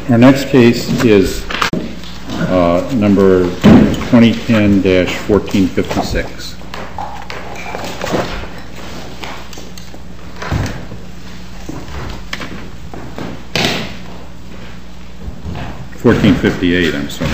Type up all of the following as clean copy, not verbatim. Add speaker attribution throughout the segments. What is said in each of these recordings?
Speaker 1: Our next case is number 2010-1456. $14.58, I'm sorry.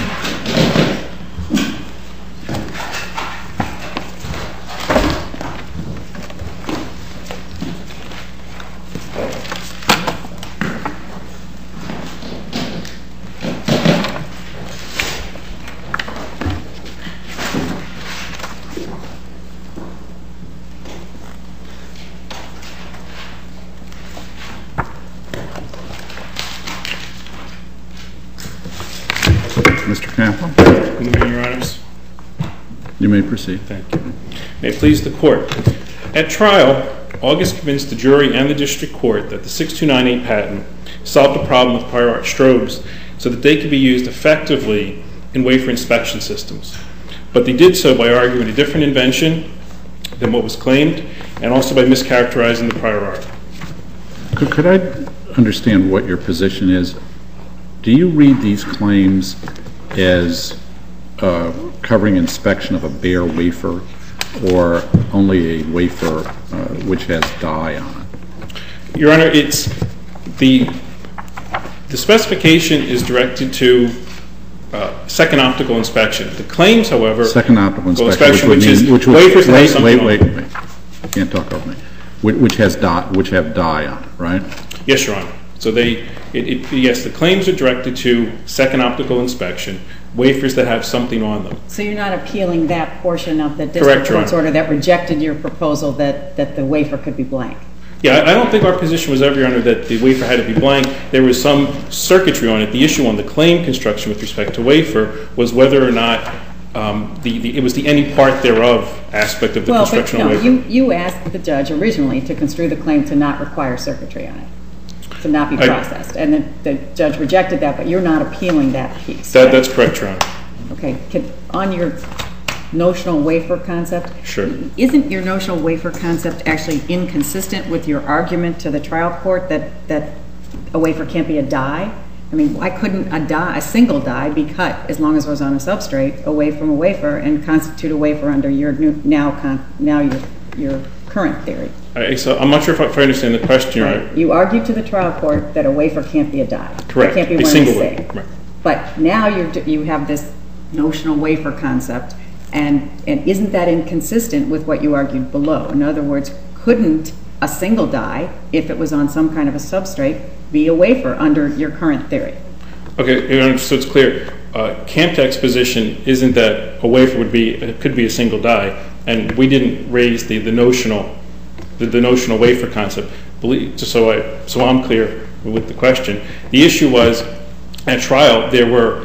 Speaker 1: Mr. Kaplan.
Speaker 2: Good morning, Your Honors.
Speaker 1: You may proceed.
Speaker 2: Thank you. May it please the Court. At trial, August convinced the jury and the district court that the 6298 patent solved the problem with prior art strobes so that they could be used effectively in wafer inspection systems. But they did so by arguing a different invention than what was claimed and also by mischaracterizing the prior art.
Speaker 1: Could I understand what your position is? Do you read these claims as covering inspection of a bare wafer or only a wafer which has dye on it?
Speaker 2: Your Honor, it's the specification is directed to second optical inspection. The claims, however,
Speaker 1: second optical inspection,
Speaker 2: which is wafers that have something on it.
Speaker 1: Wait. You can't talk over me. Which have dye on it, right?
Speaker 2: Yes, Your Honor. So yes, the claims are directed to second optical inspection, wafers that have something on them.
Speaker 3: So you're not appealing that portion of the district court's order that rejected your proposal that the wafer could be blank?
Speaker 2: Yeah, I don't think our position was ever, Your Honor, that the wafer had to be blank. There was some circuitry on it. The issue on the claim construction with respect to wafer was whether or not it was the any part thereof aspect of the construction of wafer.
Speaker 3: You asked the judge originally to construe the claim to not require circuitry on it, to not be processed. And the judge rejected that, but you're not appealing that piece.
Speaker 2: That's correct, Your Honor.
Speaker 3: Okay. On your notional wafer concept,
Speaker 2: sure.
Speaker 3: Isn't your notional wafer concept actually inconsistent with your argument to the trial court that a wafer can't be a die? I mean, why couldn't a single die be cut as long as it was on a substrate away from a wafer and constitute a wafer under your your current theory?
Speaker 2: So I'm not sure if I understand the question.
Speaker 3: Right. You argued to the trial court that a wafer can't be a die.
Speaker 2: Correct.
Speaker 3: It can't be
Speaker 2: a
Speaker 3: one
Speaker 2: single
Speaker 3: and the same.
Speaker 2: wafer. Right.
Speaker 3: But now you have this notional wafer concept, and isn't that inconsistent with what you argued below? In other words, couldn't a single die, if it was on some kind of a substrate, be a wafer under your current theory?
Speaker 2: Okay, so it's clear. Camtech's position isn't that a wafer could be a single die, and we didn't raise the notional wafer concept. So I'm clear with the question. The issue was at trial there were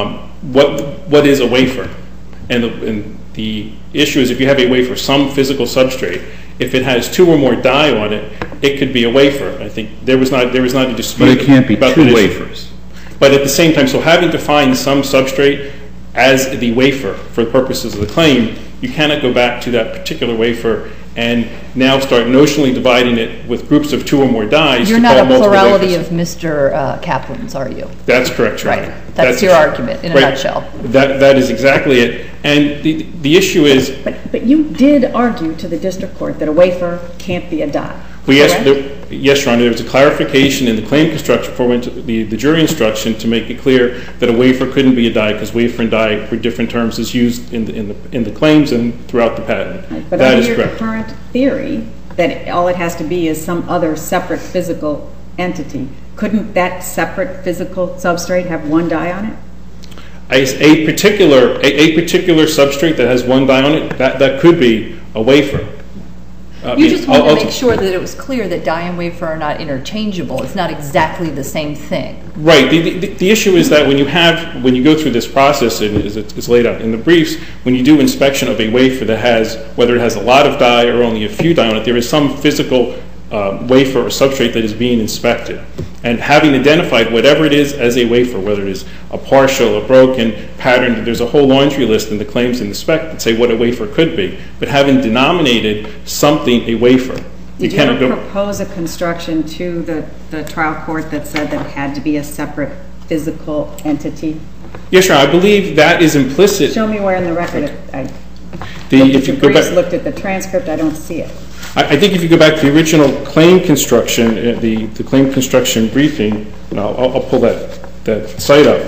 Speaker 2: what is a wafer, and the issue is if you have a wafer, some physical substrate, if it has two or more die on it, it could be a wafer. I think there was not a dispute.
Speaker 1: But it can't be two wafers.
Speaker 2: But at the same time, so having defined some substrate as the wafer for the purposes of the claim, you cannot go back to that particular wafer and now start notionally dividing it with groups of two or more dies.
Speaker 4: You're not a plurality of Mr. Kaplan's, are you?
Speaker 2: That's correct, Your Honor.
Speaker 4: Right. That's your argument in a nutshell.
Speaker 2: That is exactly it. And the issue is...
Speaker 3: But you did argue to the district court that a wafer can't be a die.
Speaker 2: Yes, Your Honor. There was a clarification in the claim construction for the jury instruction to make it clear that a wafer couldn't be a die because wafer and die were different terms as used in the claims and throughout the patent.
Speaker 3: Right. But under your current theory that all it has to be is some other separate physical entity, couldn't that separate physical substrate have one die on it?
Speaker 2: A particular substrate that has one die on it, that could be a wafer.
Speaker 4: You just wanted to make sure that it was clear that die and wafer are not interchangeable. It's not exactly the same thing.
Speaker 2: Right. The issue is that when you go through this process, and it's laid out in the briefs, when you do inspection of a wafer that has, whether it has a lot of die or only a few die on it, there is some physical wafer or substrate that is being inspected. And having identified whatever it is as a wafer, whether it is a partial, a broken, pattern, there's a whole laundry list in the claims in the spec that say what a wafer could be. But having denominated something a wafer,
Speaker 3: Did you ever propose a construction to the trial court that said that it had to be a separate physical entity?
Speaker 2: Yes, Your Honor, I believe that is implicit.
Speaker 3: Show me where in the record
Speaker 2: If you go back,
Speaker 3: looked at the transcript, I don't see it.
Speaker 2: I think if you go back to the original claim construction, the claim construction briefing, and I'll pull that site up.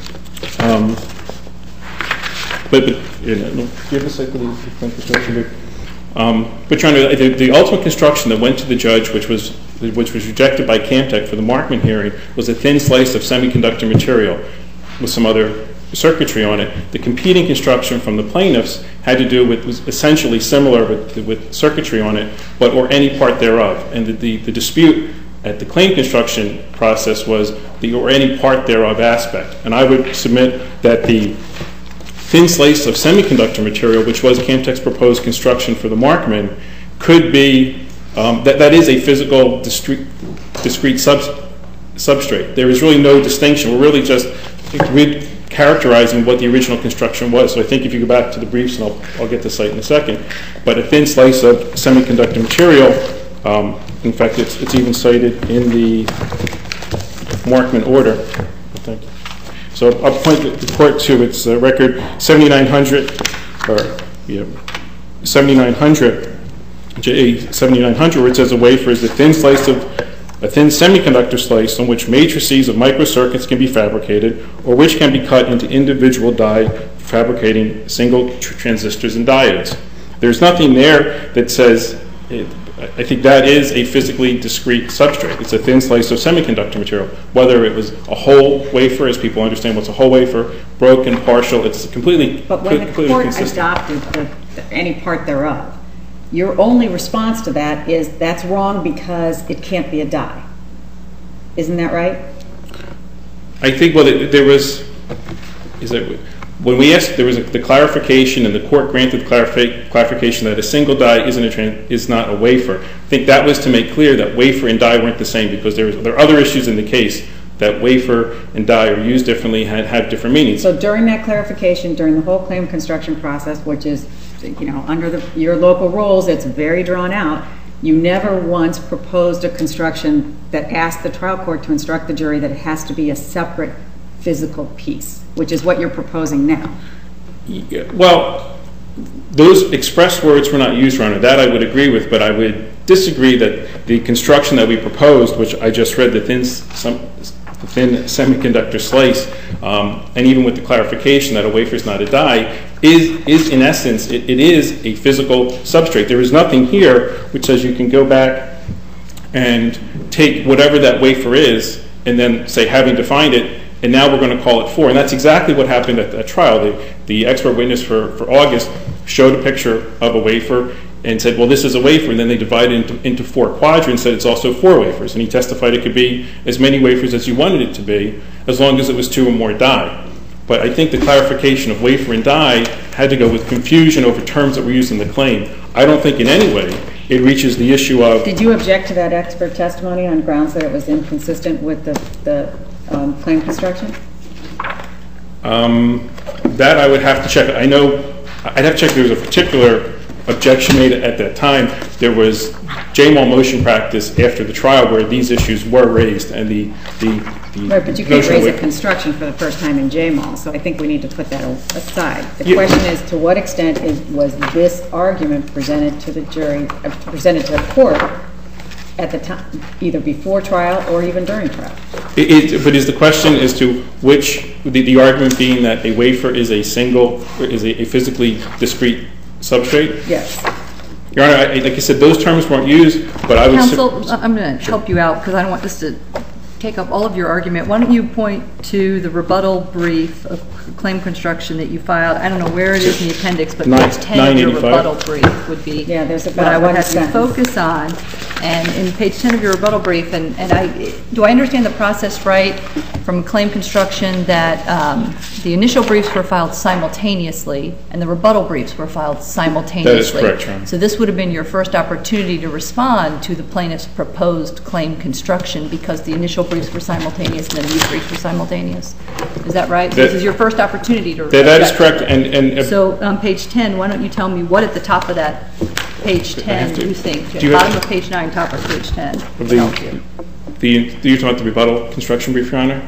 Speaker 2: But do you have a site for the claim construction brief? But Your Honor, the ultimate construction that went to the judge, which was rejected by Camtech for the Markman hearing, was a thin slice of semiconductor material with some other circuitry on it. The competing construction from the plaintiffs had to do with, was essentially similar with circuitry on it, or any part thereof. And the dispute at the claim construction process was the or any part thereof aspect. And I would submit that the thin slice of semiconductor material, which was Camtech's proposed construction for the Markman, could be, that is a physical discrete substrate. There is really no distinction. We're really just characterizing what the original construction was. So I think if you go back to the briefs, and I'll get the site in a second, but a thin slice of semiconductor material, in fact, it's even cited in the Markman order. Thank you. So I'll point the court to its record 7900, or 7900, JA 7900, where it says a wafer is a thin semiconductor slice on which matrices of microcircuits can be fabricated, or which can be cut into individual die, fabricating single transistors and diodes. There's nothing there that says, I think that is a physically discrete substrate. It's a thin slice of semiconductor material. Whether it was a whole wafer, as people understand what's a whole wafer, broken, partial, it's completely consistent.
Speaker 3: But when the court adopted any part thereof, your only response to that is that's wrong because it can't be a die. Isn't that right?
Speaker 2: I think, well, when we asked, there was the clarification, and the court granted clarification that a single die is not a wafer. I think that was to make clear that wafer and die weren't the same, because there are other issues in the case that wafer and die are used differently, have different meanings.
Speaker 3: So during that clarification, during the whole claim construction process, which is, under your local rules, it's very drawn out, you never once proposed a construction that asked the trial court to instruct the jury that it has to be a separate physical piece, which is what you're proposing now.
Speaker 2: Well, those express words were not used, Your Honor. That I would agree with, but I would disagree that the construction that we proposed, which I just read, the thin semiconductor slice, and even with the clarification that a wafer is not a die, is in essence, it is a physical substrate. There is nothing here which says you can go back and take whatever that wafer is and then say, having defined it, and now we're going to call it 4. And that's exactly what happened at trial. The expert witness for August showed a picture of a wafer and said, well, this is a wafer, and then they divided it into 4 quadrants, said it's also 4 wafers. And he testified it could be as many wafers as you wanted it to be, as long as it was 2 or more die. But I think the clarification of wafer and die had to go with confusion over terms that were used in the claim. I don't think in any way it reaches the issue of...
Speaker 3: Did you object to that expert testimony on grounds that it was inconsistent with the claim construction?
Speaker 2: That I would have to check. I know I'd have to check if there was a particular objection made at that time. There was JMOL motion practice after the trial where these issues were raised, and the
Speaker 3: right, but you can't raise a construction for the first time in JMOL, so I think we need to put that aside. The question is, to what extent was this argument presented to the jury, presented to the court at the time, either before trial or even during trial?
Speaker 2: But is the question as to which, the argument being that a wafer is a physically discrete substrate?
Speaker 3: Yes.
Speaker 2: Your Honor, like I said, those terms weren't used, but I would...
Speaker 4: Counsel, I'm going to help you out because I don't want this to take up all of your argument. Why don't you point to the rebuttal brief of claim construction that you filed? I don't know where it is in the appendix, but page 10 of your rebuttal brief would be what I would have you focus on. And in page 10 of your rebuttal brief, do I understand the process right from claim construction that the initial briefs were filed simultaneously and the rebuttal briefs were filed simultaneously?
Speaker 2: That is correct, Your Honor.
Speaker 4: So this would have been your first opportunity to respond to the plaintiff's proposed claim construction because the initial briefs were simultaneous and then these briefs were simultaneous. Is that right? So this is your first opportunity to respond.
Speaker 2: That is correct.
Speaker 4: So on page 10, why don't you tell me what at the top of that page 10 do you think? Bottom of page 9, top of page 10.
Speaker 2: You're talking about the rebuttal construction brief, Your Honor?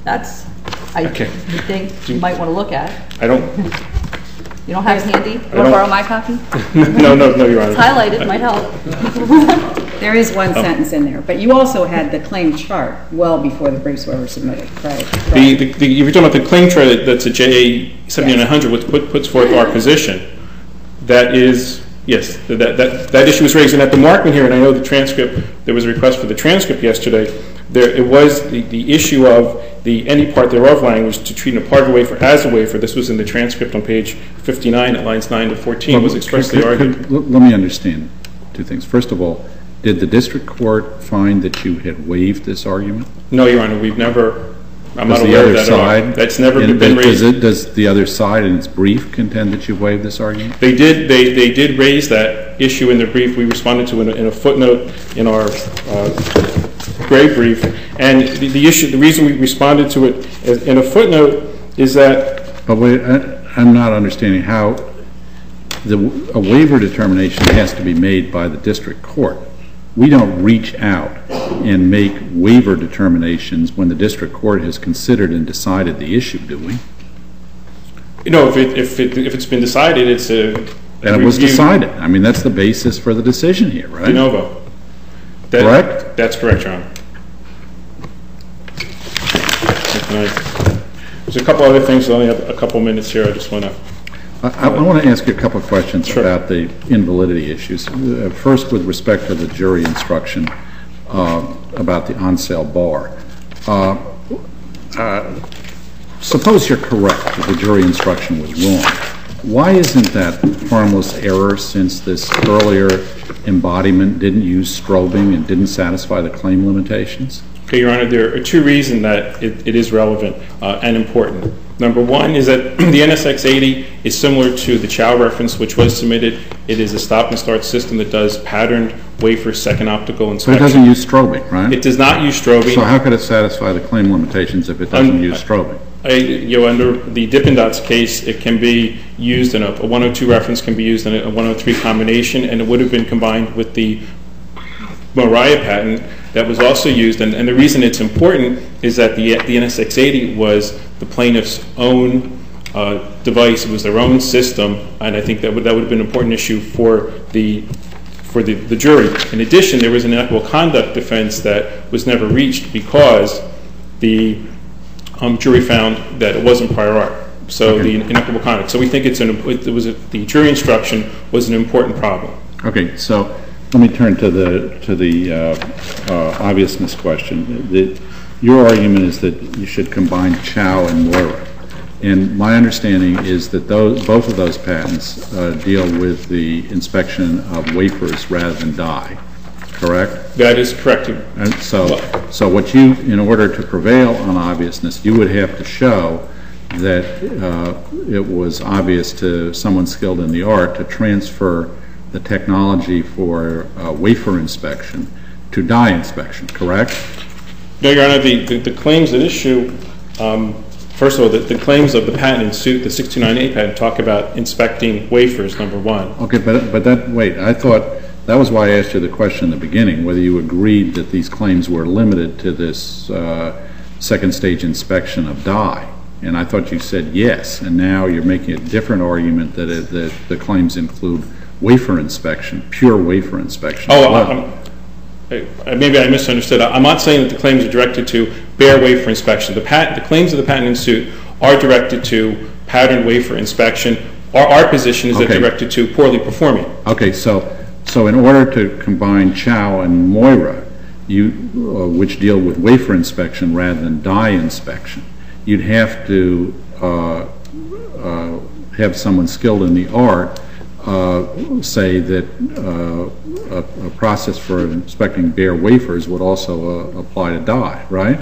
Speaker 4: That's, I think you might want to look at.
Speaker 2: I don't.
Speaker 4: You don't have it handy? You want to borrow my copy?
Speaker 2: No, Your Honor.
Speaker 4: It's highlighted, might help.
Speaker 3: There is one sentence in there, but you also had the claim chart well before the briefs were ever submitted, right?
Speaker 2: If you're talking about the claim chart that's a JA 7900, which puts forth our position, that is, yes, that issue was raised. And at the Markman hearing, I know the transcript, there was a request for the transcript yesterday. It was the issue of the any part thereof language to treat a part of a wafer as a wafer. This was in the transcript on page 59 at lines 9 to 14 was expressly argued.
Speaker 1: Let me understand two things. First of all, did the district court find that you had waived this argument?
Speaker 2: No, Your Honor, we've never, I'm not
Speaker 1: Does the
Speaker 2: aware of
Speaker 1: other
Speaker 2: that
Speaker 1: side,
Speaker 2: at all. That's never been raised.
Speaker 1: Does the other side in its brief contend that you waived this argument?
Speaker 2: They did raise that issue in their brief. We responded to it in a footnote in our gray brief. And the reason we responded to it in a footnote is that...
Speaker 1: But wait, I'm not understanding how a waiver determination has to be made by the district court. We don't reach out and make waiver determinations when the district court has considered and decided the issue, do we?
Speaker 2: You know, if it's been decided, it's a...
Speaker 1: And it was decided. I mean, that's the basis for the decision here, right?
Speaker 2: De novo.
Speaker 1: Correct?
Speaker 2: That's correct, Your Honor. There's a couple other things. I only have a couple minutes here. I just want to...
Speaker 1: I want to ask you a couple of questions about the invalidity issues. First, with respect to the jury instruction about the on-sale bar. Suppose you're correct that the jury instruction was wrong. Why isn't that harmless error since this earlier embodiment didn't use strobing and didn't satisfy the claim limitations?
Speaker 2: Okay, Your Honor, there are two reasons that it is relevant and important. Number one is that the NSX80 is similar to the Chow reference, which was submitted. It is a stop-and-start system that does patterned wafer second optical inspection.
Speaker 1: But it doesn't use strobing, right?
Speaker 2: It does not use strobing.
Speaker 1: So how could it satisfy the claim limitations if it doesn't use strobing?
Speaker 2: Under the Dippin' Dots case, it can be used in a 102 reference, can be used in a 103 combination, and it would have been combined with the Moriah patent that was also used. And the reason it's important is that the NSX80 was the plaintiff's own device. It was their own system, and I think that would have been an important issue for the jury. In addition, there was an inequitable conduct defense that was never reached because the jury found that it wasn't prior art. So the inequitable conduct. So we think the jury instruction was an important problem.
Speaker 1: Okay, so let me turn to the obviousness question. Your argument is that you should combine Chow and Moira. And my understanding is that both of those patents deal with the inspection of wafers rather than die, correct?
Speaker 2: That is correct.
Speaker 1: And so what in order to prevail on obviousness, you would have to show that it was obvious to someone skilled in the art to transfer the technology for wafer inspection to die inspection, correct?
Speaker 2: No, Your Honor, the claims at issue, first of all, the claims of the patent in suit, the 629A patent, talk about inspecting wafers, number one. Okay,
Speaker 1: but wait, I thought that was why I asked you the question in the beginning, whether you agreed that these claims were limited to this second stage inspection of die. And I thought you said yes, and now you're making a different argument that the claims include wafer inspection, pure wafer inspection.
Speaker 2: Maybe I misunderstood. I'm not saying that the claims are directed to bare wafer inspection. The claims of the patent in suit are directed to patterned wafer inspection. Our position is that they're directed to poorly performing.
Speaker 1: Okay, so in order to combine Chow and Moira, which deal with wafer inspection rather than die inspection, you'd have to have someone skilled in the art say that a process for inspecting bare wafers would also apply to die, right?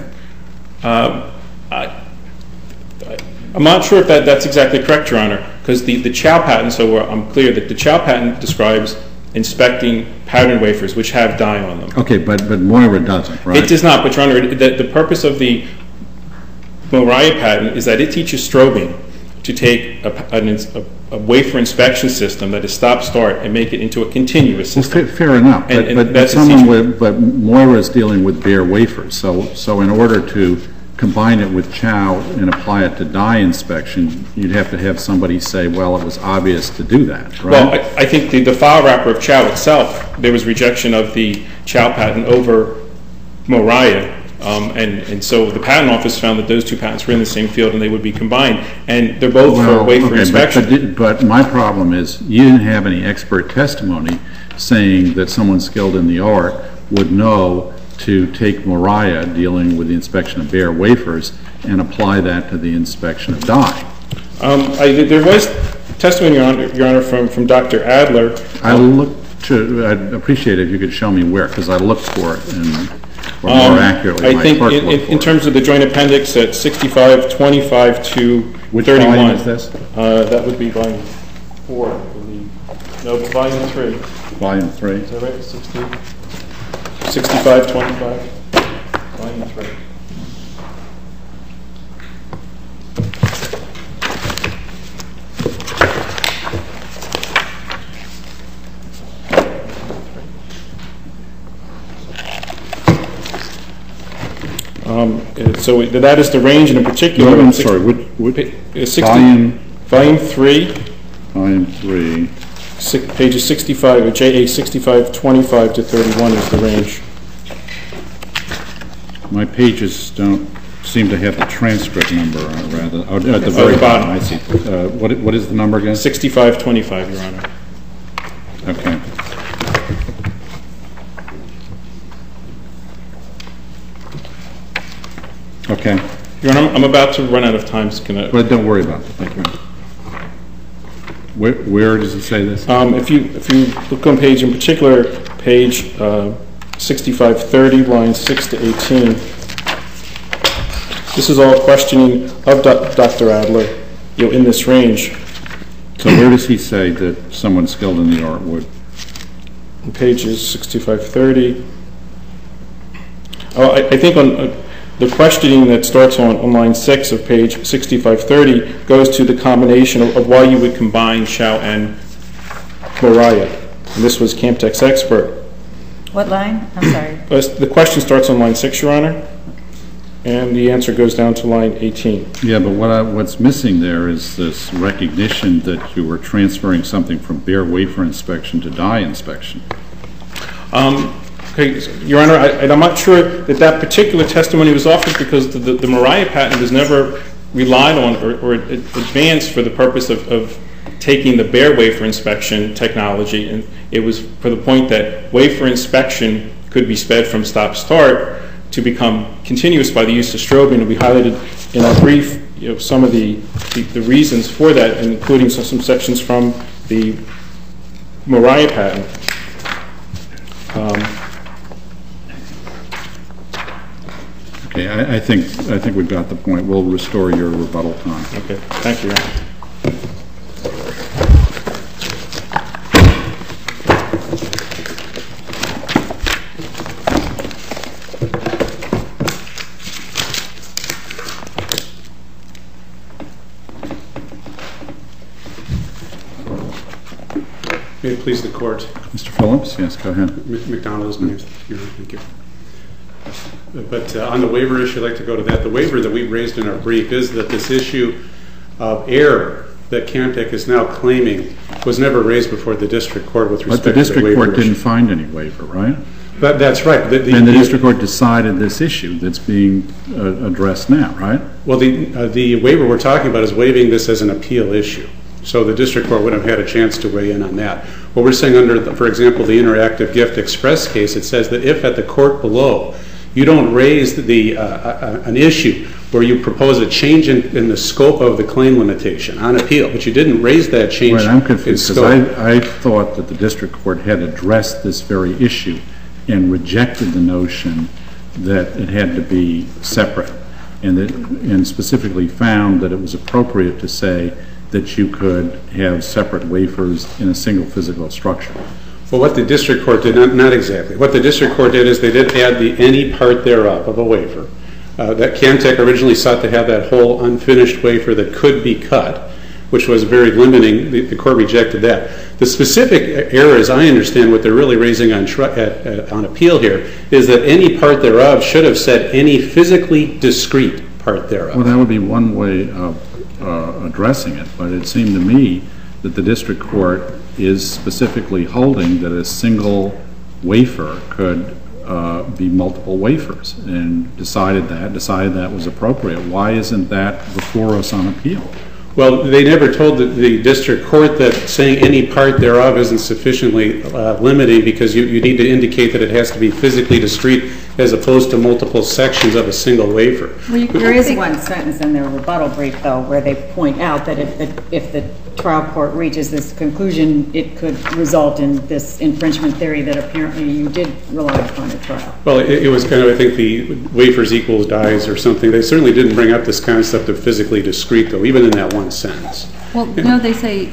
Speaker 2: I'm not sure if that's exactly correct, Your Honor, because the Chow patent, so I'm clear that the Chow patent describes inspecting patterned wafers which have dye on them.
Speaker 1: Okay, but Moira doesn't, right?
Speaker 2: It does not, but Your Honor, the purpose of the Moriah patent is that it teaches strobing to take a wafer inspection system that is stop-start and make it into a continuous system.
Speaker 1: Well, fair enough, but Moira is dealing with bare wafers, so in order to combine it with chow and apply it to dye inspection, you'd have to have somebody say, well, it was obvious to do that, right?
Speaker 2: Well, I think the file wrapper of chow itself, there was rejection of the chow patent over Moriah, and so the patent office found that those two patents were in the same field and they would be combined, and they're both for wafer inspection.
Speaker 1: But my problem is you didn't have any expert testimony saying that someone skilled in the art would know to take Moriah, dealing with the inspection of bare wafers, and apply that to the inspection of dye.
Speaker 2: There was testimony, Your Honor, from Dr. Adler.
Speaker 1: I'd appreciate it if you could show me where, because I looked for it, and more accurately,
Speaker 2: I think in terms of the joint appendix at 6525 to 31.
Speaker 1: Which volume is this?
Speaker 2: That would be volume 4, I believe. No, volume 3.
Speaker 1: Volume 3.
Speaker 2: Is that right? 6525, volume 3. So that is the range, and in particular,
Speaker 1: I'm sorry.
Speaker 2: volume 3.
Speaker 1: Volume 3.
Speaker 2: Pages 65, JA 6525 to 31 is the range.
Speaker 1: My pages don't seem to have the transcript number, rather. At the very bottom, I see. What is the number again?
Speaker 2: 6525, Your Honor.
Speaker 1: Okay. Okay.
Speaker 2: Your Honor, I'm about to run out of time. So can I?
Speaker 1: But don't worry about it. Thank you. Where does it say this?
Speaker 2: If you look on page, in particular, page 6530, lines 6 to 18, this is all questioning of Dr. Adler, in this range.
Speaker 1: So where does he say that someone skilled in the art would?
Speaker 2: On pages 6530. I think on the questioning that starts on line 6 of page 6530 goes to the combination of why you would combine Chow and Moriah. And this was Camtek's expert.
Speaker 3: What line? I'm sorry.
Speaker 2: The question starts on line 6, Your Honor, and the answer goes down to line 18.
Speaker 1: Yeah, but what's missing there is this recognition that you were transferring something from bare wafer inspection to dye inspection. Okay, Your Honor, I'm not sure that particular testimony was offered because the Moriah patent was never relied on or advanced for the purpose of taking the bare wafer inspection technology, and it was for the point that wafer inspection could be sped from stop-start to become continuous by the use of strobing. And we highlighted in our brief some of the reasons for that, including some sections from the Moriah patent. Okay, I think we've got the point. We'll restore your rebuttal time.
Speaker 2: Okay, thank you, Your Honor.
Speaker 5: May it please the Court.
Speaker 1: Mr. Phillips, yes, go ahead.
Speaker 5: McDonald is my name. Thank you. But on the waiver issue, I'd like to go to that. The waiver that we raised in our brief is that this issue of error that Camtek is now claiming was never raised before the district court with respect to the waiver issue. But the district court didn't
Speaker 1: find any waiver, right?
Speaker 5: That's right.
Speaker 1: And the district court decided this issue that's being addressed now, right?
Speaker 5: Well, the waiver we're talking about is waiving this as an appeal issue. So the district court would have had a chance to weigh in on that. What we're saying under, for example, the Interactive Gift Express case, it says that if at the court below you don't raise an issue where you propose a change in the scope of the claim limitation on appeal, but you didn't raise that change in scope.
Speaker 1: Right, I'm confused because I thought that the district court had addressed this very issue and rejected the notion that it had to be separate and specifically found that it was appropriate to say that you could have separate wafers in a single physical structure.
Speaker 5: Well, what the district court did, not exactly. What the district court did is they did add the any part thereof of a wafer. That Camtek originally sought to have that whole unfinished wafer that could be cut, which was very limiting. The court rejected that. The specific error, as I understand what they're really raising on appeal here, is that any part thereof should have said any physically discrete part thereof.
Speaker 1: Well, that would be one way of addressing it, but it seemed to me that the district court is specifically holding that a single wafer could be multiple wafers, and decided that was appropriate. Why isn't that before us on appeal?
Speaker 5: Well, they never told the district court that saying any part thereof isn't sufficiently limiting, because you need to indicate that it has to be physically discrete as opposed to multiple sections of a single wafer.
Speaker 3: Well, there is one sentence in their rebuttal brief, though, where they point out that if the trial court reaches this conclusion, it could result in this infringement theory that apparently you did rely upon at trial.
Speaker 5: Well, it was kind of, I think, the wafers equals dies or something. They certainly didn't bring up this concept of physically discrete, though, even in that one sentence.
Speaker 4: Well, no, they say,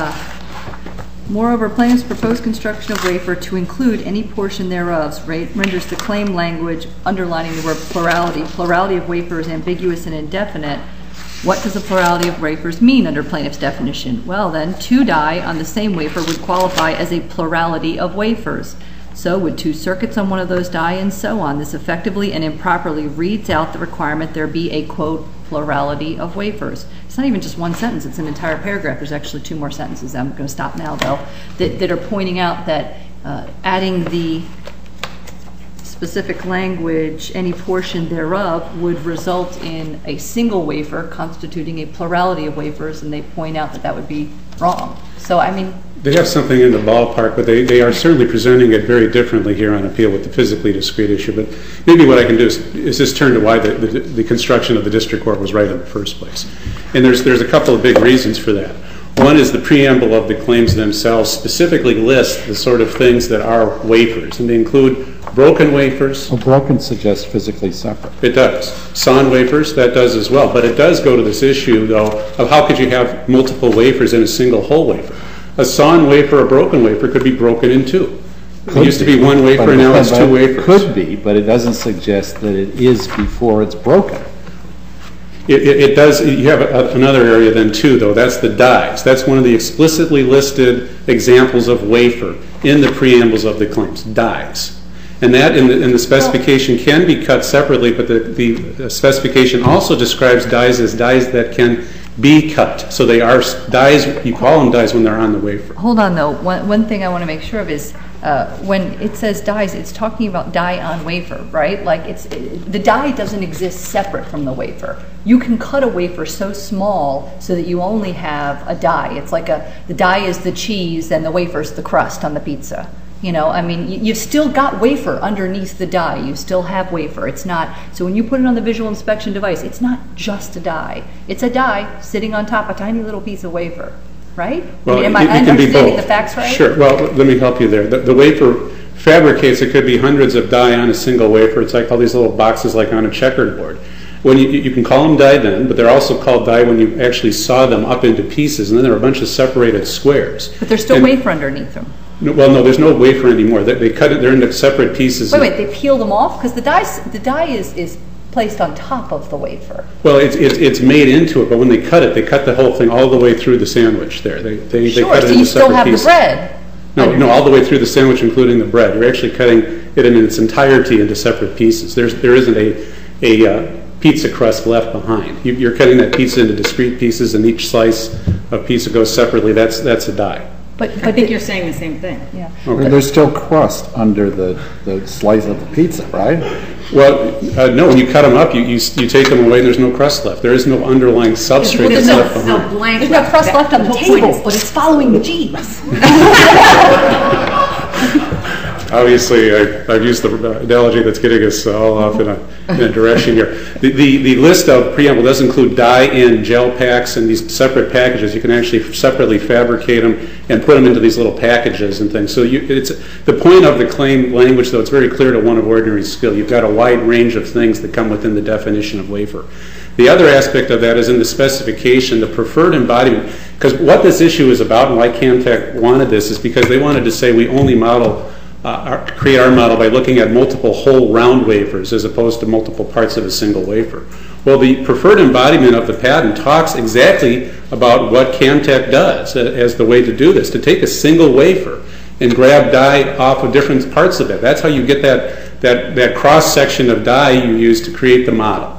Speaker 4: moreover, plaintiff's proposed construction of wafer to include any portion thereof renders the claim language underlining the word plurality. Plurality of wafer is ambiguous and indefinite. What does a plurality of wafers mean under plaintiff's definition? Well, then, 2 die on the same wafer would qualify as a plurality of wafers. So would 2 circuits on one of those die, and so on. This effectively and improperly reads out the requirement there be a, quote, plurality of wafers. It's not even just one sentence, it's an entire paragraph. There's actually 2 more sentences. I'm going to stop now, though, that are pointing out that adding the specific language, any portion thereof, would result in a single wafer constituting a plurality of wafers, and they point out that that would be wrong. So, I mean...
Speaker 5: They have something in the ballpark, but they are certainly presenting it very differently here on appeal with the physically discrete issue. But maybe what I can do is just turn to why the construction of the district court was right in the first place. And there's a couple of big reasons for that. One is the preamble of the claims themselves specifically list the sort of things that are wafers, and they include broken wafers.
Speaker 1: Well, broken suggests physically separate.
Speaker 5: It does. Sawn wafers, that does as well. But it does go to this issue, though, of how could you have multiple wafers in a single whole wafer. A sawn wafer, a broken wafer, could be broken in 2. It used to be 1 wafer, and now it's 2 wafers.
Speaker 1: Could be, but it doesn't suggest that it is before it's broken.
Speaker 5: It does. You have another area then, too, though. That's the dies. That's one of the explicitly listed examples of wafer in the preambles of the claims, dies. And that in the specification can be cut separately, but the specification also describes dies as dies that can be cut. So they are dies, you call them dies when they're on the wafer.
Speaker 4: Hold on, though. One thing I want to make sure of is when it says dies, it's talking about die on wafer, right? Like the die doesn't exist separate from the wafer. You can cut a wafer so small so that you only have a die. It's like the die is the cheese and the wafer's the crust on the pizza. You know, I mean, you've still got wafer underneath the die. You still have wafer. It's not, so when you put it on the visual inspection device, it's not just a die. It's a die sitting on top of a tiny little piece of wafer, right?
Speaker 5: Well,
Speaker 4: am I understanding the facts right?
Speaker 5: Sure. Well, let me help you there. The wafer fabricates, it could be hundreds of die on a single wafer. It's like all these little boxes like on a checkered board. When you can call them die then, but they're also called die when you actually saw them up into pieces, and then there are a bunch of separated squares.
Speaker 4: But there's still wafer underneath them.
Speaker 5: Well, no, there's no wafer anymore. They cut it. They're into separate pieces.
Speaker 4: Wait, they peel them off because the die is placed on top of the wafer.
Speaker 5: Well, it's made into it, but when they cut the whole thing all the way through the sandwich. There, they cut it into separate pieces.
Speaker 4: So you still have the bread.
Speaker 5: No, all the way through the sandwich, including the bread. You're actually cutting it in its entirety into separate pieces. There isn't a pizza crust left behind. You're cutting that pizza into discrete pieces, and each slice of pizza goes separately. That's a die.
Speaker 3: But I think you're saying the same thing.
Speaker 4: Yeah.
Speaker 1: Okay. There's still crust under the slice of the pizza, right?
Speaker 5: Well, no. When you cut them up, you take them away, and there's no crust left. There is no underlying substrate that's left behind.
Speaker 4: There's no crust left on the table, but it's following the cheese.
Speaker 5: Obviously, I've used the analogy that's getting us all off in a direction here. The list of preamble does include die-in gel packs and these separate packages. You can actually separately fabricate them and put them into these little packages and things. So it's the point of the claim language, though, it's very clear to one of ordinary skill. You've got a wide range of things that come within the definition of wafer. The other aspect of that is in the specification, the preferred embodiment. Because what this issue is about and why Camtech wanted this is because they wanted to say we only create our model by looking at multiple whole round wafers as opposed to multiple parts of a single wafer. Well, the preferred embodiment of the patent talks exactly about what Camtech does as the way to do this, to take a single wafer and grab die off of different parts of it. That's how you get that cross-section of die you use to create the model.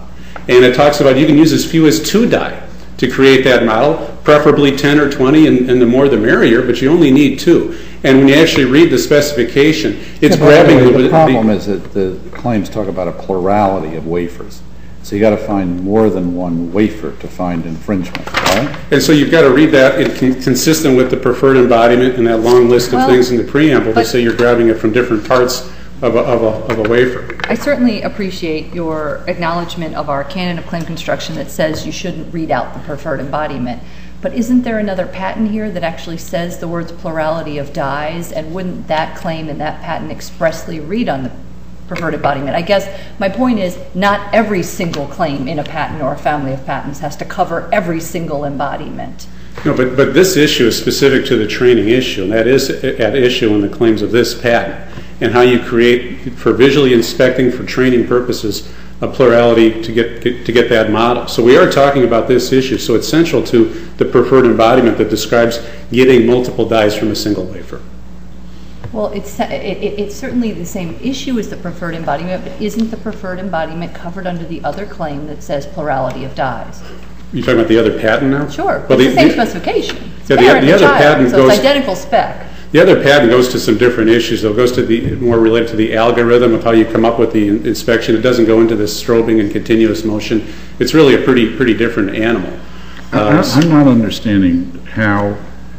Speaker 5: And it talks about you can use as few as 2 die to create that model, preferably 10 or 20, and the more the merrier, but you only need 2. And when you actually read the specification, it's grabbing
Speaker 1: the problem is that the claims talk about a plurality of wafers. So you got to find more than one wafer to find infringement, right?
Speaker 5: And so you've got to read that consistent with the preferred embodiment and that long list of things in the preamble to say you're grabbing it from different parts of a wafer.
Speaker 4: I certainly appreciate your acknowledgement of our canon of claim construction that says you shouldn't read out the preferred embodiment. But isn't there another patent here that actually says the words plurality of dies, and wouldn't that claim and that patent expressly read on the preferred embodiment? I guess my point is not every single claim in a patent or a family of patents has to cover every single embodiment.
Speaker 5: No, but this issue is specific to the training issue, and that is at issue in the claims of this patent, and how you create, for visually inspecting for training purposes, a plurality to get that model. So we are talking about this issue, so it's central to the preferred embodiment that describes getting multiple dies from a single wafer.
Speaker 4: Well, it's certainly the same issue as the preferred embodiment, but isn't the preferred embodiment covered under the other claim that says plurality of dies?
Speaker 5: You're talking about the other patent now?
Speaker 4: Sure. Well, it's the same specification. It's
Speaker 5: the other patent
Speaker 4: so it's identical spec.
Speaker 5: The other patent goes to some different issues, though. It goes to the more related to the algorithm of how you come up with the inspection. It doesn't go into this strobing and continuous motion. It's really a pretty different animal.
Speaker 1: I'm not understanding how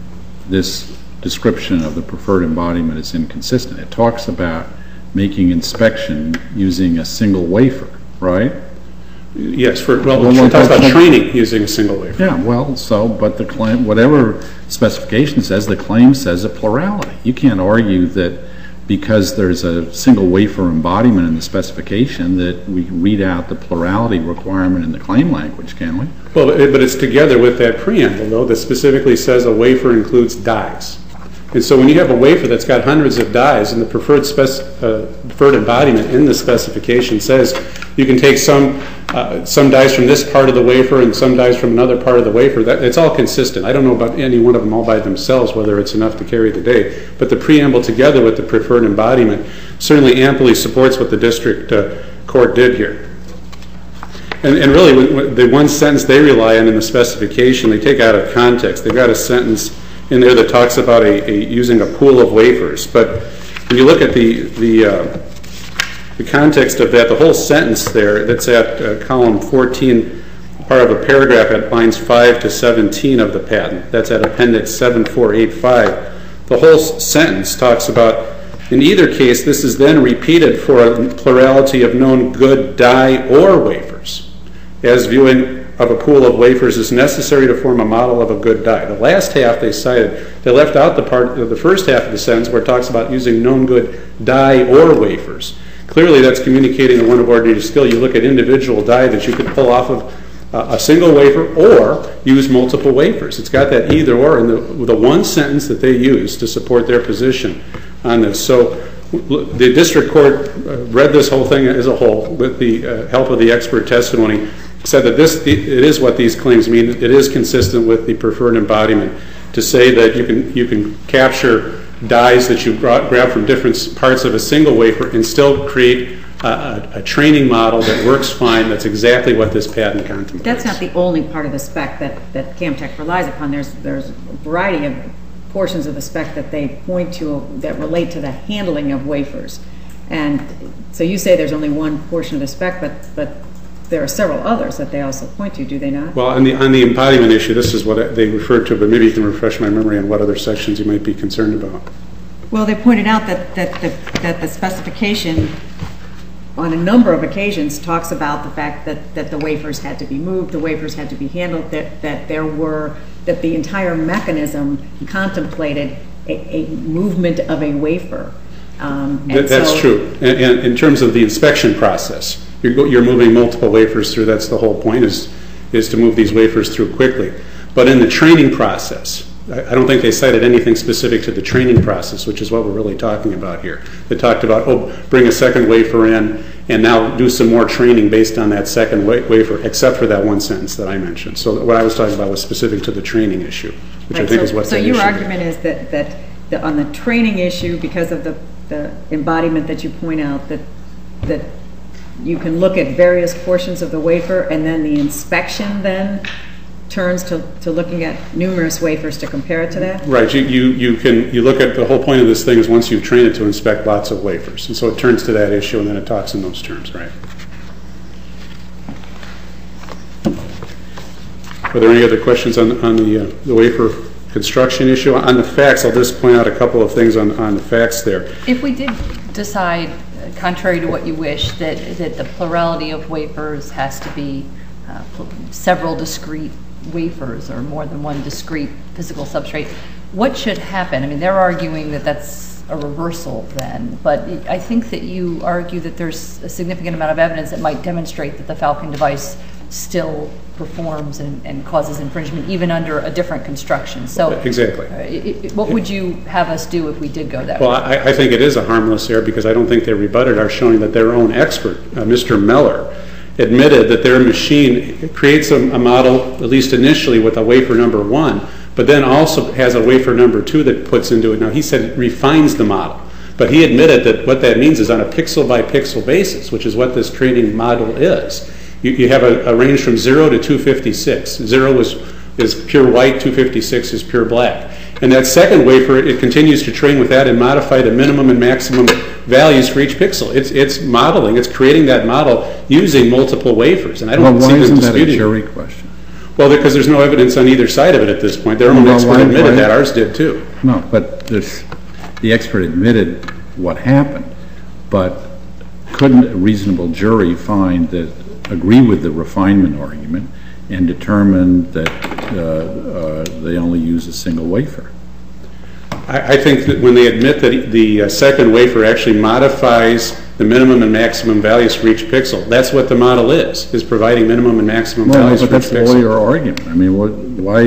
Speaker 1: this description of the preferred embodiment is inconsistent. It talks about making inspection using a single wafer, right?
Speaker 5: Yes, it talks about training using a single wafer.
Speaker 1: Yeah, well, but the claim, whatever specification says, the claim says a plurality. You can't argue that because there's a single wafer embodiment in the specification that we read out the plurality requirement in the claim language, can we?
Speaker 5: Well, but it's together with that preamble, though, that specifically says a wafer includes dies. And so when you have a wafer that's got hundreds of dies, and the preferred embodiment in the specification says you can take some dies from this part of the wafer and some dies from another part of the wafer, it's all consistent. I don't know about any one of them all by themselves, whether it's enough to carry the day. But the preamble together with the preferred embodiment certainly amply supports what the district court did here. And really, the one sentence they rely on in the specification, they take out of context. They've got a sentence in there that talks about using a pool of wafers. But when you look at the context of that, the whole sentence there that's at column 14, part of a paragraph at lines 5 to 17 of the patent, that's at appendix 7485, the whole sentence talks about, in either case, this is then repeated for a plurality of known good die or wafers, as viewing of a pool of wafers is necessary to form a model of a good die. The last half they cited, they left out the part of the first half of the sentence where it talks about using known good die or wafers. Clearly that's communicating to one of ordinary skill. You look at individual die that you could pull off of a single wafer or use multiple wafers. It's got that either or in the one sentence that they use to support their position on this. So the district court read this whole thing as a whole with the help of the expert testimony, said that it is what these claims mean. It is consistent with the preferred embodiment to say that you can capture dies that you grab from different parts of a single wafer and still create a training model that works fine. That's exactly what this patent contemplates.
Speaker 3: That's not the only part of the spec that Camtech relies upon. There's a variety of portions of the spec that they point to that relate to the handling of wafers. And so you say there's only one portion of the spec, but there are several others that they also point to, do they not?
Speaker 5: Well, on the embodiment issue, this is what they refer to, but maybe you can refresh my memory on what other sections you might be concerned about.
Speaker 3: Well, they pointed out that the specification on a number of occasions talks about the fact that the wafers had to be moved, the wafers had to be handled, that the entire mechanism contemplated a movement of a wafer.
Speaker 5: That's true. And in terms of the inspection process, you're moving multiple wafers through. That's the whole point, is to move these wafers through quickly. But in the training process, I don't think they cited anything specific to the training process, which is what we're really talking about here. They talked about, bring a second wafer in and now do some more training based on that second wafer, except for that one sentence that I mentioned. So what I was talking about was specific to the training issue, which I think is what.
Speaker 3: So your argument is that on the training issue, because of the embodiment that you point out, that you can look at various portions of the wafer, and then the inspection then turns to looking at numerous wafers to compare it to that?
Speaker 5: Right. You look at the whole point of this thing is once you train it to inspect lots of wafers. And so it turns to that issue, and then it talks in those terms, right? Are there any other questions on the wafer construction issue? On the facts, I'll just point out a couple of things on the facts there.
Speaker 4: If we did decide, contrary to what you wish, that the plurality of wafers has to be several discrete wafers or more than one discrete physical substrate, what should happen? I mean, they're arguing that that's a reversal then, but I think that you argue that there's a significant amount of evidence that might demonstrate that the Falcon device still performs and causes infringement even under a different construction. So
Speaker 5: exactly.
Speaker 4: What would you have us do if we did go that
Speaker 5: way? Well, I think it is a harmless error because I don't think they rebutted our showing that their own expert, Mr. Meller, admitted that their machine creates a model, at least initially, with a wafer number 1, but then also has a wafer number 2 that puts into it. Now, he said it refines the model, but he admitted that what that means is on a pixel-by-pixel basis, which is what this training model is. You have a range from 0 to 256. 0 is pure white, 256 is pure black. And that second wafer, it continues to train with that and modify the minimum and maximum values for each pixel. It's modeling, it's creating that model using multiple wafers. And I don't see them disputing.
Speaker 1: Why isn't that a jury question?
Speaker 5: Well, because there's no evidence on either side of it at this point. Their own expert admitted that. Ours did too.
Speaker 1: No, but the expert admitted what happened, but couldn't a reasonable jury agree with the refinement argument and determine that they only use a single wafer?
Speaker 5: I think that when they admit that the second wafer actually modifies the minimum and maximum values for each pixel, that's what the model is providing minimum and maximum values for each pixel.
Speaker 1: But that's the lawyer argument. I mean, why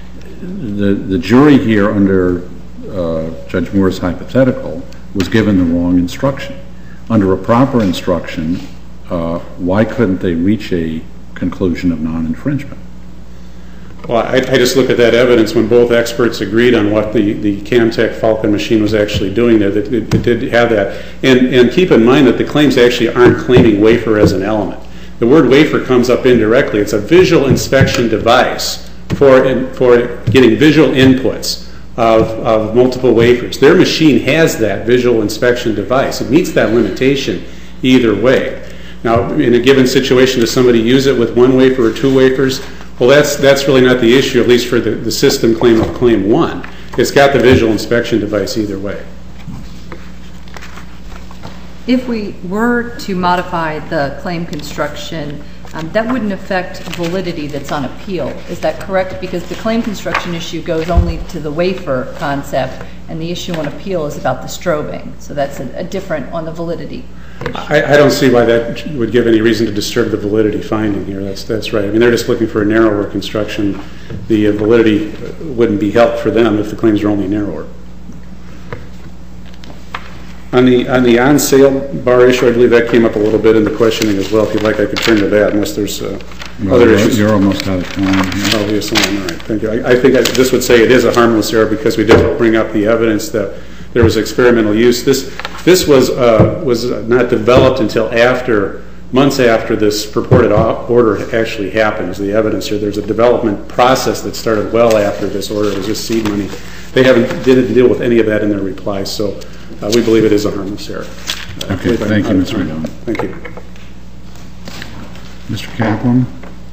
Speaker 1: the jury here under Judge Moore's hypothetical was given the wrong instruction. Under a proper instruction, why couldn't they reach a conclusion of non-infringement?
Speaker 5: Well, I just look at that evidence when both experts agreed on what the Camtech Falcon machine was actually doing there, that it did have that. And keep in mind that the claims actually aren't claiming wafer as an element. The word wafer comes up indirectly. It's a visual inspection device for getting visual inputs of multiple wafers. Their machine has that visual inspection device. It meets that limitation either way. Now, in a given situation, does somebody use it with one wafer or two wafers? Well, that's really not the issue, at least for the system claim of Claim 1. It's got the visual inspection device either way.
Speaker 4: If we were to modify the claim construction, that wouldn't affect validity that's on appeal. Is that correct? Because the claim construction issue goes only to the wafer concept, and the issue on appeal is about the strobing. So that's a different on the validity issue.
Speaker 5: I don't see why that would give any reason to disturb the validity finding here. That's right. I mean, they're just looking for a narrower construction. The validity wouldn't be helped for them if the claims are only narrower. On the on-sale bar issue, I believe that came up a little bit in the questioning as well. If you'd like, I could turn to that, unless there's other issues.
Speaker 1: You're almost out of time.
Speaker 5: Oh, yes, all right. Thank you. I think this would say it is a harmless error because we did bring up the evidence that there was experimental use. This was not developed until months after this purported order actually happened. Is the evidence here? There's a development process that started well after this order. It was just seed money. They didn't deal with any of that in their reply, so we believe it is a harmless error.
Speaker 1: Okay, thank you, Mr. Redone.
Speaker 5: Thank you.
Speaker 1: Mr. Kaplan?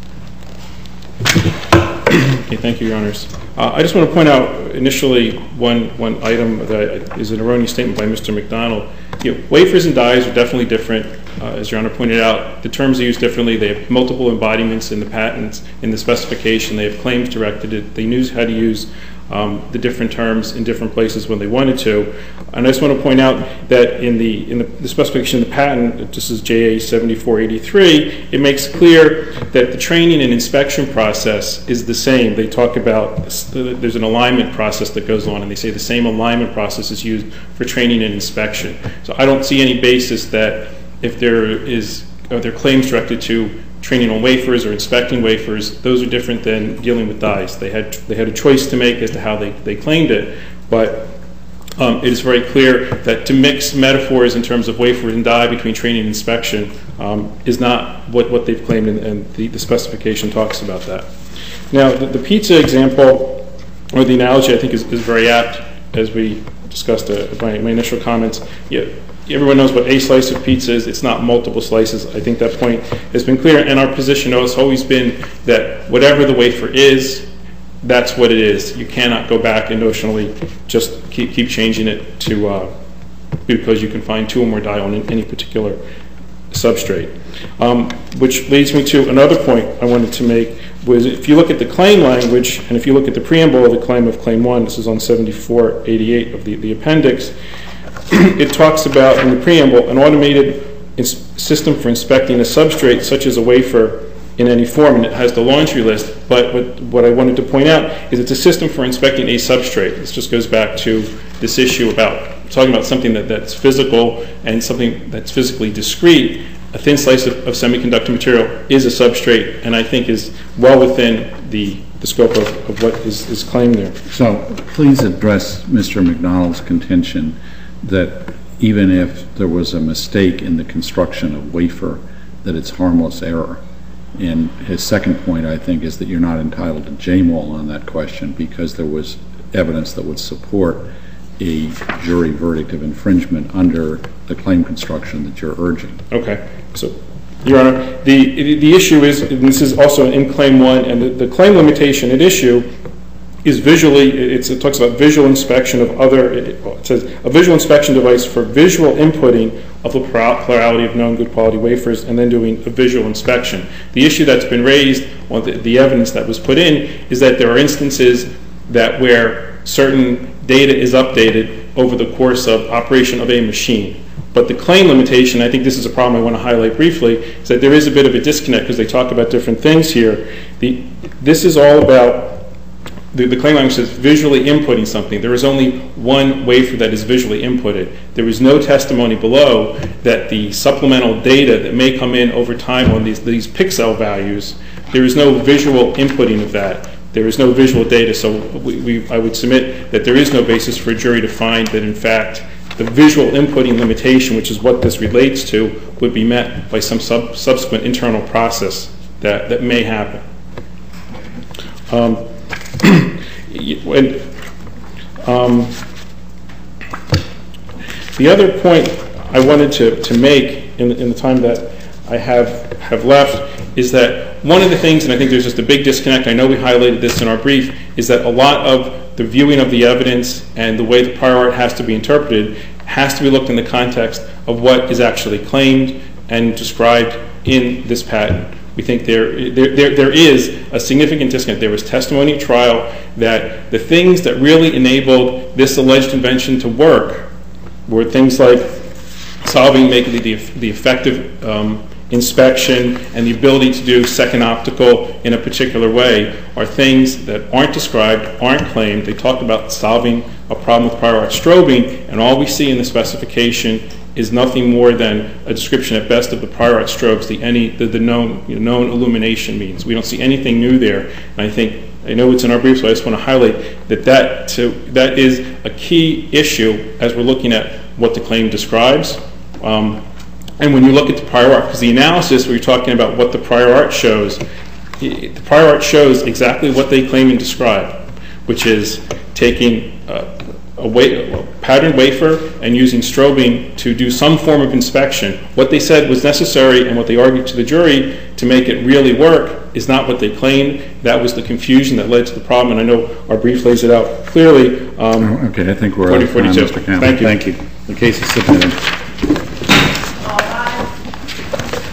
Speaker 2: Okay, thank you, Your Honors. I just want to point out initially one item that is an erroneous statement by Mr. McDonald. Wafers and dies are definitely different. As Your Honor pointed out, the terms are used differently. They have multiple embodiments in the patents, in the specification. They have claims directed it. They knew how to use the different terms in different places when they wanted to. And I just want to point out that in the specification of the patent, this is JA 7483, it makes clear that the training and inspection process is the same. They talk about there's an alignment process that goes on, and they say the same alignment process is used for training and inspection. So I don't see any basis that if there are claims directed to training on wafers or inspecting wafers, those are different than dealing with dies. They had a choice to make as to how they claimed it, but it is very clear that to mix metaphors in terms of wafer and die between training and inspection is not what they've claimed, and the specification talks about that. Now, the pizza example, or the analogy, I think is very apt, as we discussed my initial comments. Everyone knows what a slice of pizza is. It's not multiple slices. I think that point has been clear, and our position has always been that whatever the wafer is, that's what it is. You cannot go back and notionally just keep changing it to because you can find 2 or more die on any particular substrate. Which leads me to another point I wanted to make, was if you look at the claim language, and if you look at the preamble of the claim of Claim 1, this is on 7488 of the appendix, it talks about, in the preamble, an automated system for inspecting a substrate such as a wafer in any form, and it has the laundry list. But what I wanted to point out is it's a system for inspecting a substrate. This just goes back to this issue about talking about something that's physical and something that's physically discrete. A thin slice of semiconductor material is a substrate, and I think is well within the scope of what is claimed there.
Speaker 1: So please address Mr. McDonald's contention that even if there was a mistake in the construction of wafer, that it's harmless error. And his second point, I think, is that you're not entitled to JMOL on that question because there was evidence that would support a jury verdict of infringement under the claim construction that you're urging.
Speaker 2: Okay. So, Your Honor, the issue is, and this is also in Claim 1, and the claim limitation at issue is visually, it talks about visual inspection of other, it says a visual inspection device for visual inputting of the plurality of known good quality wafers, and then doing a visual inspection. The issue that's been raised, or the evidence that was put in, is that there are instances that where certain data is updated over the course of operation of a machine. But the claim limitation, I think this is a problem I want to highlight briefly, is that there is a bit of a disconnect because they talk about different things here. This is all about, the claim language says visually inputting something. There is only one wafer that is visually inputted. There is no testimony below that the supplemental data that may come in over time on these pixel values, there is no visual inputting of that. There is no visual data, so I would submit that there is no basis for a jury to find that, in fact, the visual inputting limitation, which is what this relates to, would be met by some subsequent internal process that may happen. The other point I wanted to make in the time that I have left is that one of the things, and I think there's just a big disconnect, I know we highlighted this in our brief, is that a lot of the viewing of the evidence and the way the prior art has to be interpreted has to be looked in the context of what is actually claimed and described in this patent. We think there is a significant disconnect. There was testimony at trial that the things that really enabled this alleged invention to work were things like making the effective inspection and the ability to do second optical in a particular way are things that aren't described, aren't claimed. They talk about solving a problem with prior art strobing, and all we see in the specification is nothing more than a description at best of the prior art strobes, the known illumination means. We don't see anything new there, and I know it's in our brief, so I just want to highlight that is a key issue as we're looking at what the claim describes. And when you look at the prior art, because the analysis where you're talking about what the prior art shows, the prior art shows exactly what they claim and describe, which is taking a patterned wafer and using strobing to do some form of inspection. What they said was necessary and what they argued to the jury to make it really work is not what they claimed. That was the confusion that led to the problem, and I know our brief lays it out clearly.
Speaker 1: Okay, I think we're out of time, Mr. Campbell.
Speaker 2: Thank you.
Speaker 1: Thank you. The case is submitted.